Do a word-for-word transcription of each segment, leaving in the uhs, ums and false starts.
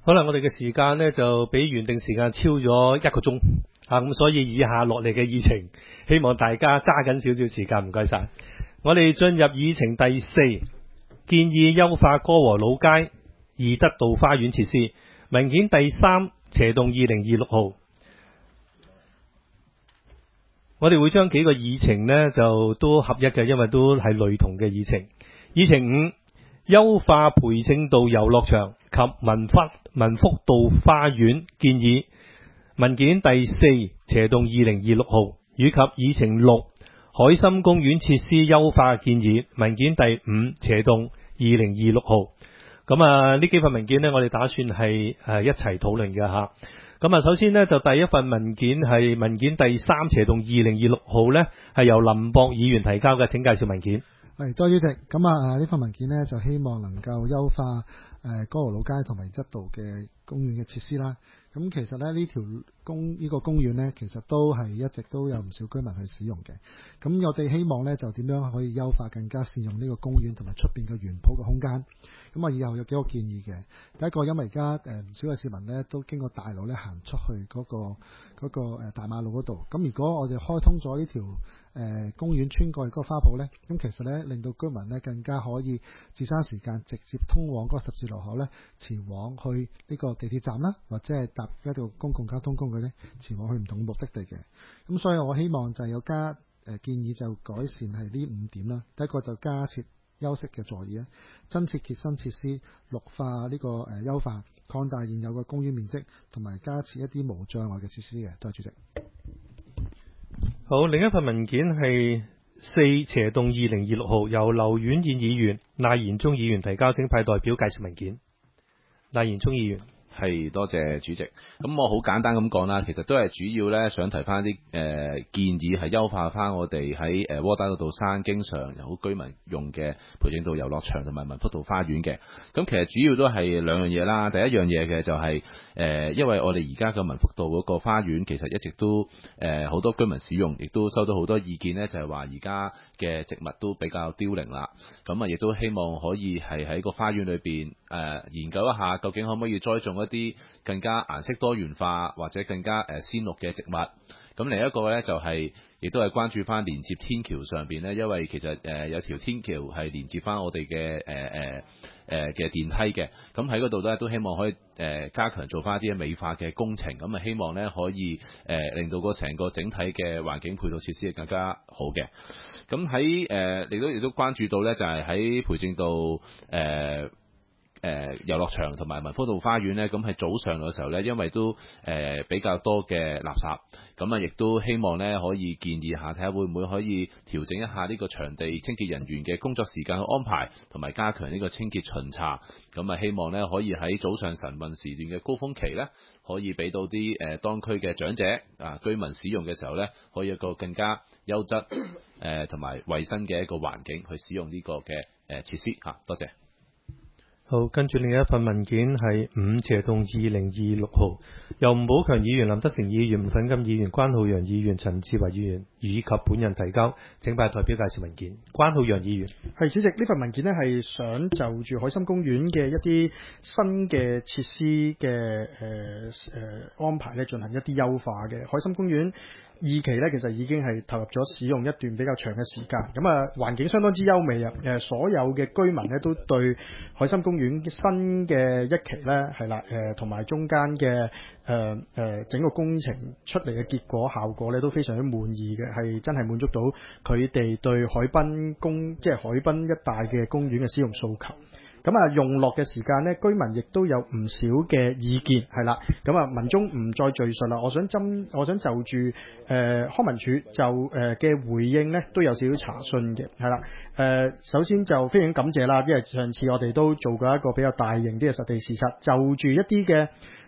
好啦，我哋嘅時間呢就比原定時間超咗一個鐘啊，咁所以以下落嚟嘅議程，希望大家揸緊少少時間，唔該晒。我哋進入議程第四，建議優化歌和老街義德道花園設施，文件第三，斜動二零二六號。我哋會將幾個議程呢就都合一嘅，因為都係類同嘅議程。議程五，優化培正道遊樂場及民福民福道花園建議，文件第四，斜動二零二六號，以及議程六，海心公園設施優化建議，文件第五，斜動二零二六號。咁啊，呢幾份文件呢，我哋打算係誒一齊討論嘅吓。咁啊，首先呢，就第一份文件係文件第三，斜動二零二六號呢，係由林博議員提交嘅，請介紹文件。 係，多謝主席。咁啊，呢份文件呢，就希望能夠優化誒歌和老街同埋義德道嘅公園嘅設施啦。咁其實咧呢條公呢個公園呢，其實都係一直都有唔少居民去使用嘅。咁我哋希望呢，就點樣可以優化更加善用呢個公園同埋出邊嘅園圃嘅空間。咁啊，以後有幾個建議嘅。第一個，因為而家誒唔少嘅市民呢，都經過大路咧行出去嗰、嗰個嗰、嗰個誒大馬路嗰度。咁如果我哋開通咗呢條誒公園穿過去嗰個花圃呢，咁其實呢，令到居民呢更加可以節省時間，直接通往嗰個十字路口呢，前往去呢個地鐵站啦，或者係搭一條公共交通工具呢，前往去唔同嘅目的地嘅。咁所以我希望就係有加誒、呃、建議就改善係呢五點啦。第一個就加設休息嘅座椅啦，增設貼身設施，綠化呢、這個誒、呃、優化，擴大現有嘅公園面積，同埋加設一啲無障礙嘅設施嘅。多謝主席。 好，另一份文件係四，斜動二零二六號，由劉婉燕議員、賴延忠議員提交，請派代表介紹文件。賴延忠議員。 係，多謝主席。咁我好簡單咁講啦，其實都係主要咧想提翻啲誒建議，係優化翻我哋喺誒窩打老道山經常有居民用嘅培正道遊樂場同埋民福道花園嘅。咁其實主要都係兩樣嘢啦。第一樣嘢嘅就係、是、誒、呃，因為我哋而家嘅民福道嗰個花園其實一直都誒好、呃、多居民使用，亦都收到好多意見呢，就係話而家嘅植物都比較凋零啦。咁啊，亦都希望可以係喺個花園裏邊誒、呃、研究一下，究竟可唔可以栽種一啲更加顏色多元化或者更加誒鮮綠嘅植物。咁另一個呢，就係、是，亦都係關注翻連接天橋上邊呢，因為其實誒、呃、有條天橋係連接翻我哋嘅誒誒誒嘅電梯嘅。咁喺嗰度呢，都希望可以誒、呃、加強做翻一啲美化嘅工程。咁啊希望呢，可以誒、呃、令到個成個整體嘅環境配套設施更加好嘅。咁喺誒亦都亦都關注到呢，就係喺培正道誒。呃誒、呃、遊樂場同埋民福道花園呢，咁喺早上嘅時候呢，因為都誒、呃、比較多嘅垃圾，咁啊亦都希望呢可以建議下睇下會唔會可以調整一下呢個場地清潔人員嘅工作時間嘅安排，同埋加強呢個清潔巡查。咁啊希望呢可以喺早上晨運時段嘅高峰期呢，可以俾到啲誒、呃、當區嘅長者啊居民使用嘅時候呢，可以一個更加優質誒同埋衞生嘅一個環境去使用呢個嘅誒、呃、設施嚇、啊。多謝。 好，跟住另一份文件係五，斜動二零二六號，由吳寶強議員、林德成議員、吳粉金議員、關浩洋議員、陳志華議員以及本人提交，請派代表介紹文件。關浩洋議員。 係，主席，呢份文件呢係想就住海心公園嘅一啲新嘅設施嘅誒誒安排咧進行一啲優化嘅。海心公園二期呢，其實已經係投入咗使用一段比較長嘅時間，咁啊環境相當之優美啊！誒所有嘅居民呢，都對海心公園新嘅一期呢，係啦，誒同埋中間嘅誒誒整個工程出嚟嘅結果效果呢，都非常之滿意嘅，係真係滿足到佢哋對海濱公即係海濱一帶嘅公園嘅使用訴求。咁啊，用落嘅時間呢，居民亦都有唔少嘅意見，係啦。咁啊，文中唔再敘述啦。我想針，我想就住誒、呃、康文署就誒嘅、呃、回應呢，都有少少查詢嘅，係啦。誒、呃，首先就非常感謝啦，因為上次我哋都做過一個比較大型啲嘅實地視察，就住一啲嘅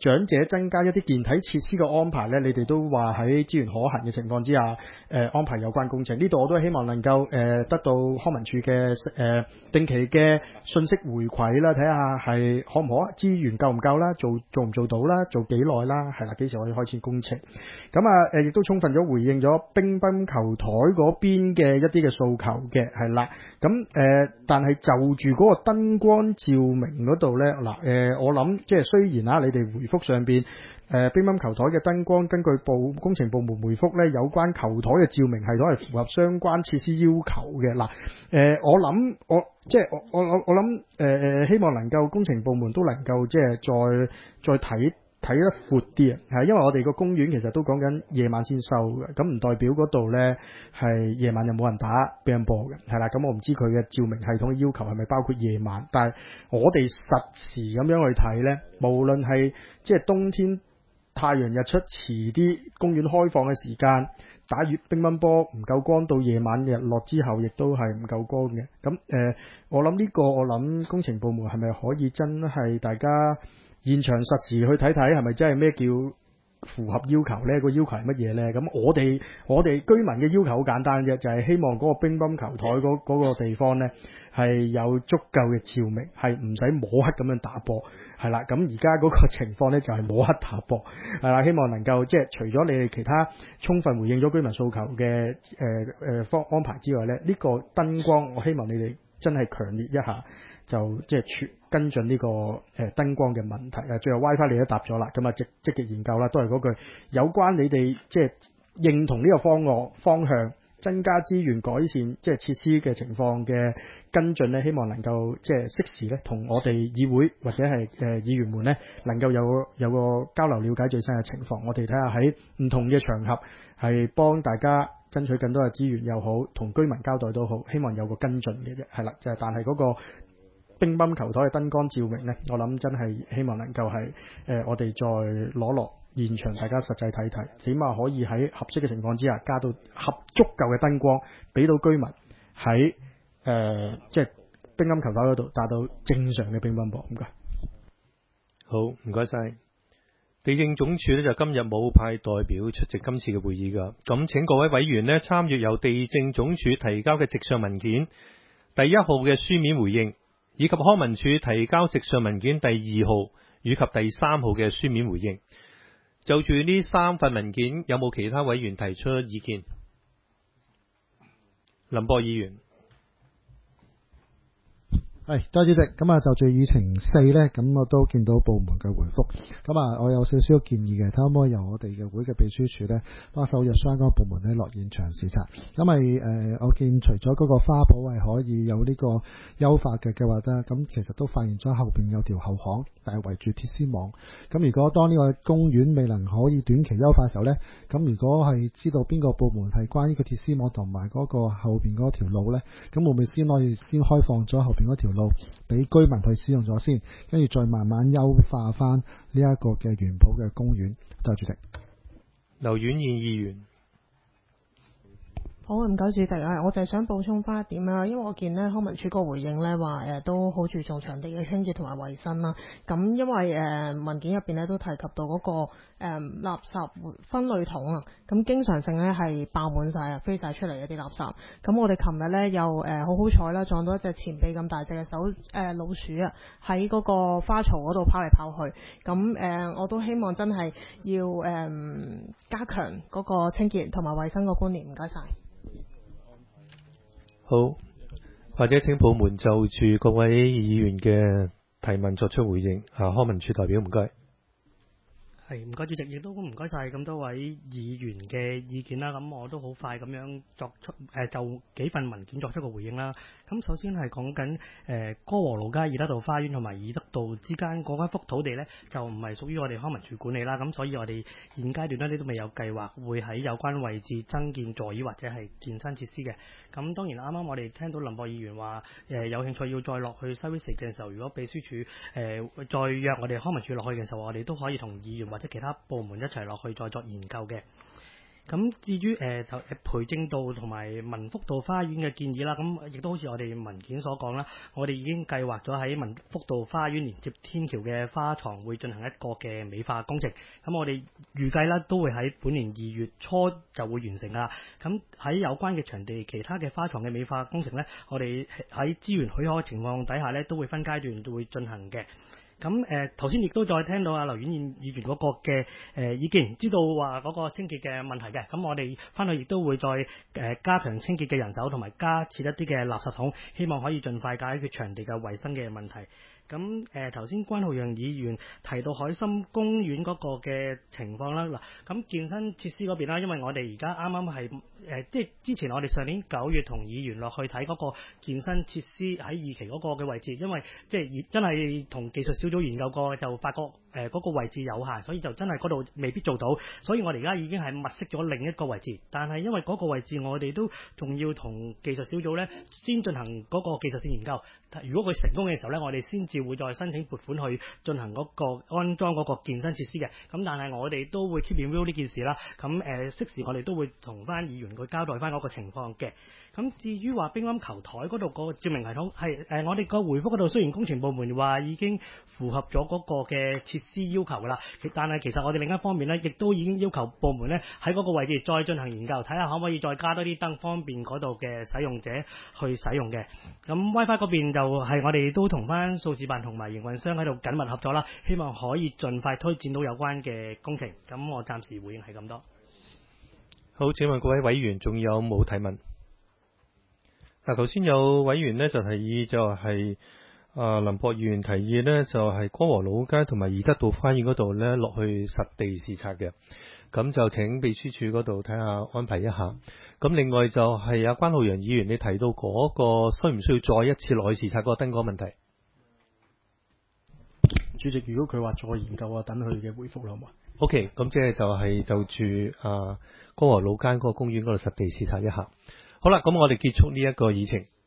長者增加一啲健體設施嘅安排咧，你哋都話喺資源可行嘅情況之下，誒、呃、安排有關工程。呢度我都希望能夠誒、呃、得到康文署嘅誒定期嘅信息回饋啦，睇下係可唔可資源夠唔夠啦，做做唔做到啦，做幾耐啦，係啦，幾時可以開始工程？咁啊誒，亦都充分咗回應咗乒乓球台嗰邊嘅一啲嘅訴求嘅，係啦。咁誒、呃，但係就住嗰個燈光照明嗰度咧，嗱、呃、誒，我諗即係雖然啊，你哋回覆上邊誒、呃、乒乓球台嘅燈光，根據部工程部門回覆咧，有關球台嘅照明系統係符合相關設施要求嘅。嗱、呃、誒，我諗我即係我我我我諗誒誒，希望能夠工程部門都能夠即係再再睇。睇得闊啲啊，係因為我哋個公園其實都講緊夜晚先收嘅，咁唔代表嗰度呢係夜晚又冇人打乒乓波嘅，係啦，咁我唔知佢嘅照明系統嘅要求係咪包括夜晚，但係我哋實時咁樣去睇呢，無論係即係冬天太陽日出遲啲，公園開放嘅時間打月乒乓波唔夠光，到夜晚日落之後亦都係唔夠光嘅，咁誒、呃，我諗呢個我諗工程部門係咪可以真係大家現場實時去睇睇係咪真係咩叫符合要求呢？個要求係乜嘢呢？咁我哋我哋居民嘅要求好簡單嘅，就係、是、希望嗰個乒乓球台嗰嗰個地方呢係有足夠嘅照明，係唔使摸黑咁樣打波，係啦。咁而家嗰個情況呢，就係摸黑打波，係啦。希望能夠即係除咗你哋其他充分回應咗居民訴求嘅誒誒方安排之外呢，呢、呢個燈光我希望你哋真係強烈一下。就即係全跟進呢、這個誒、呃、燈光嘅問題啊，最後 WiFi 你都答咗啦，咁啊積積極研究啦，都係嗰句有關你哋即係認同呢個方案方向，增加資源改善即係設施嘅情況嘅跟進咧，希望能夠即係適時咧同我哋議會或者係誒、呃、議員們咧能夠有有個交流了解最新嘅情況，我哋睇下喺唔同嘅場合係幫大家爭取更多嘅資源又好，同居民交代都好，希望有個跟進嘅啫，係啦，就係但係嗰、那個。乒乓球台嘅燈光照明呢，我諗真係希望能夠係誒、呃，我哋再攞落現場，大家實際睇睇，起碼可以喺合適嘅情況之下，加到合足夠嘅燈光，俾到居民喺誒即係乒乓球台嗰度打到正常嘅乒乓波。唔該， 好，唔該晒。地政總署呢，就今日冇派代表出席今次嘅會議噶，咁請各位委員呢參與由地政總署提交嘅直上文件第一號嘅書面回應。以及康文署提交直上文件第二號以及第三號嘅書面回應。就住呢三份文件，有冇其他委員提出意見？林博議員。 係，多謝主席。咁啊，就住議程四呢，咁我都見到部門嘅回覆。咁啊，我有少少建議嘅，睇可唔可以由我哋嘅會嘅秘書處呢，幫手約相關部門呢落現場視察。因為誒、呃，我見除咗嗰個花圃係可以有呢個優化嘅計劃啦，咁其實都發現咗後邊有條後巷，但係圍住鐵絲網。咁如果當呢個公園未能可以短期優化嘅時候呢，咁如果係知道邊個部門係關於個鐵絲網同埋嗰個後邊嗰條路呢，咁會唔會先可以先開放咗後邊嗰條路俾居民去使用咗先，跟住再慢慢優化翻呢一個嘅原浦嘅公園。多謝主席。 劉婉燕議員。 好，唔該主席啊，我就係想補充翻一點啦，因為我見咧康文署個回應咧話誒都好注重場地嘅清潔同埋衛生啦。咁因為誒、呃、文件入邊咧都提及到嗰、那個誒、呃、垃圾分類桶啊，咁經常性咧係爆滿晒啊，飛晒出嚟一啲垃圾。咁我哋琴日咧又誒好好彩啦，撞到一隻前臂咁大隻嘅手誒、呃、老鼠啊，喺嗰個花槽嗰度跑嚟跑去。咁誒、呃、我都希望真係要誒、呃、加強嗰個清潔同埋衛生個觀念。唔該晒。 好，或者請部門就住各位議員嘅提問作出回應。啊，康文署代表唔該。 係，唔該主席，亦都唔該晒咁多位議員嘅意見啦。咁我都好快咁樣作出誒、呃、就幾份文件作出個回應啦。咁首先係講緊誒歌和路街義德道花園同埋義德道之間嗰間幅土地呢，就唔係屬於我哋康文署管理啦。咁所以我哋現階段呢，都未有計劃會喺有關位置增建座椅或者係健身設施嘅。咁當然啱啱我哋聽到林博議員話誒、呃、有興趣要再落去西 West 嘅時候，如果秘書處誒、呃、再約我哋康文署落去嘅時候，我哋都可以同議員或即其他部門一齊落去再作研究嘅。 咁至於誒頭培正道同埋民福道花園嘅建議啦，咁亦都好似我哋文件所講啦，我哋已經計劃咗喺民福道花園連接天橋嘅花床會進行一個嘅美化工程。咁我哋預計啦都會喺本年二月初就會完成啦。咁喺有關嘅場地其他嘅花床嘅美化工程呢，我哋喺資源許可嘅情況底下呢，都會分階段都會進行嘅。咁誒頭先亦都再聽到阿劉婉嫣議員嗰個嘅誒、呃、意見，知道話嗰個清潔嘅問題嘅，咁我哋翻去亦都會再誒、呃、加強清潔嘅人手，同埋加設一啲嘅垃圾桶，希望可以盡快解決場地嘅衞生嘅問題。咁誒頭先關浩洋議員提到海心公園嗰個嘅情況啦，嗱咁健身設施嗰邊啦，因為我哋而家啱啱係誒即係之前我哋上年九月同議員落去睇嗰個健身設施喺二期嗰個嘅位置，因為即係真係同技術小組研究過，就發覺誒嗰、呃嗰個位置有限，所以就真係嗰度未必做到，所以我哋而家已經係物色咗另一個位置，但係因為嗰個位置我哋都仲要同技術小組咧先進行嗰個技術性研究，如果佢成功嘅時候咧，我哋先至會再申請撥款去進行嗰個安裝嗰個健身設施嘅。咁但係我哋都會 keep in view 呢件事啦。咁誒適時我哋都會同翻議員去交代翻嗰個情況嘅。咁至於話乒乓球台嗰度個照明系統係誒我哋個回覆嗰度，雖然工程部門話已經符合咗嗰個嘅設施要求㗎啦，但係其實我哋另一方面咧，亦都已經要求部門咧喺嗰個位置再進行研究，睇下可唔可以再加多啲燈，方便嗰度嘅使用者去使用嘅。咁 WiFi 嗰邊就係我哋都同翻數字辦同埋營運商喺度緊密合作啦，希望可以盡快推展到有關嘅工程。咁我暫時回應係咁多。 好，請問各位委員仲有冇提問？嗱，頭先有委員呢就提議就係、是、啊林博議員提議呢就係光和老街同埋宜德道花園嗰度呢落去實地視察嘅，咁就請秘書處嗰度睇下安排一下。咁另外就係阿關浩洋議員你提到嗰個需唔需要再一次落去視察嗰個燈光問題？ 主席，如果佢話再研究啊，等佢嘅回覆啦，好嘛 ？OK， 咁即係就係就住啊光和老街嗰個公園嗰度實地視察一下。好啦，咁我哋結束呢一個議程。